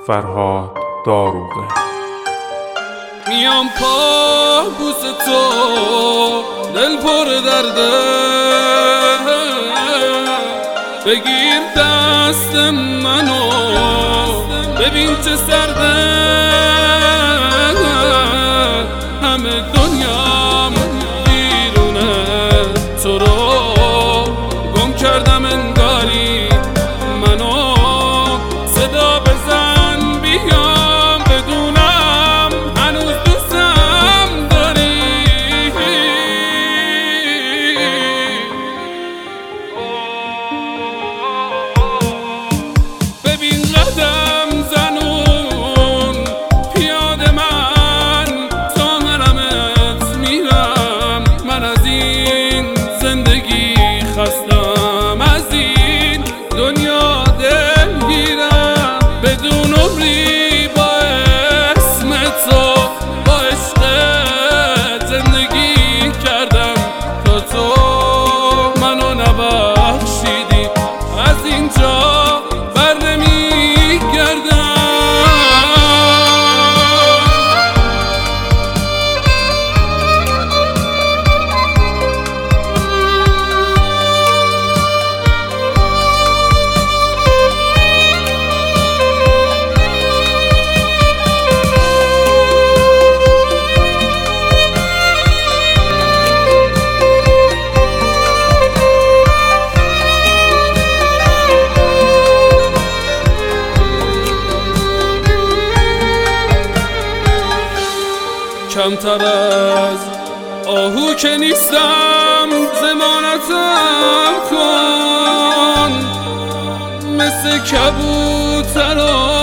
فرهاد داروغه. میام پا بوس تو، دل پر درده، بگیر دست منو ببین چه سرده، همه دنیام بیرونه تو رو گم کردم انگاری، منو صدا بزن بیام بدونم هنوز دوستم داری. ببین قدم زنون پیاده من تا حرمت میرم، من از این زندگی خستم، از این دنیا دلگیرم، بدون عمری با اسم تو با عشقت زندگی کردم، تا تو منو نبخشیدی از اینجا بر نمیگردم. کمتر از آهو که نیستم، ضمانتم کن، مثل کبوترها